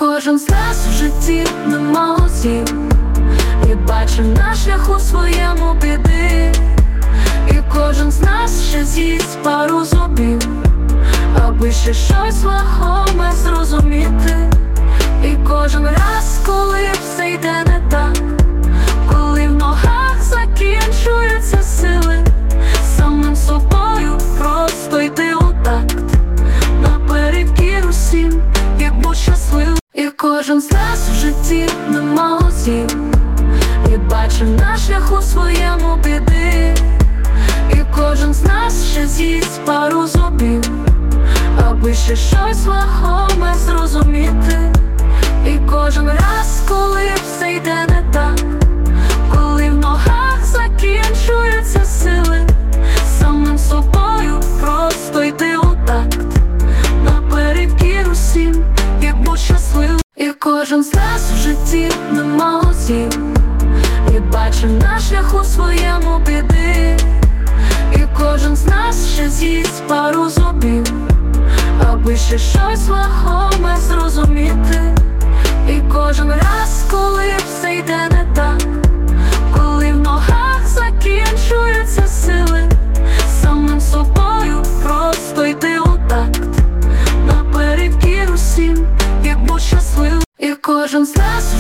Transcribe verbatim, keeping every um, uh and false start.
кожен з нас в житті не молодів, і бачив на шляху своєму біди. І кожен з нас ще з'їсть пару зубів, аби ще щось вагоме зрозуміти. І кожен раз, коли все йде не так, коли в ногах закінчуються сили, самим собою просто йти у такт, наперекір усім і будь щасливим. І кожен з нас в житті не молодів, і бачив на шляху своєму біди. І кожен з нас ще з'їсть пару зубів, аби ще щось вагоме зрозуміти. І кожен раз, коли все йде не так, коли в ногах закінчуються сили, самим собою просто йти у такт, наперекір усім і будь щасливим. І кожен з нас в житті не молодів, і бачив на шляху своєму біди. І кожен з нас ще з'їсть пару зубів, аби ще щось вагоме зрозуміти.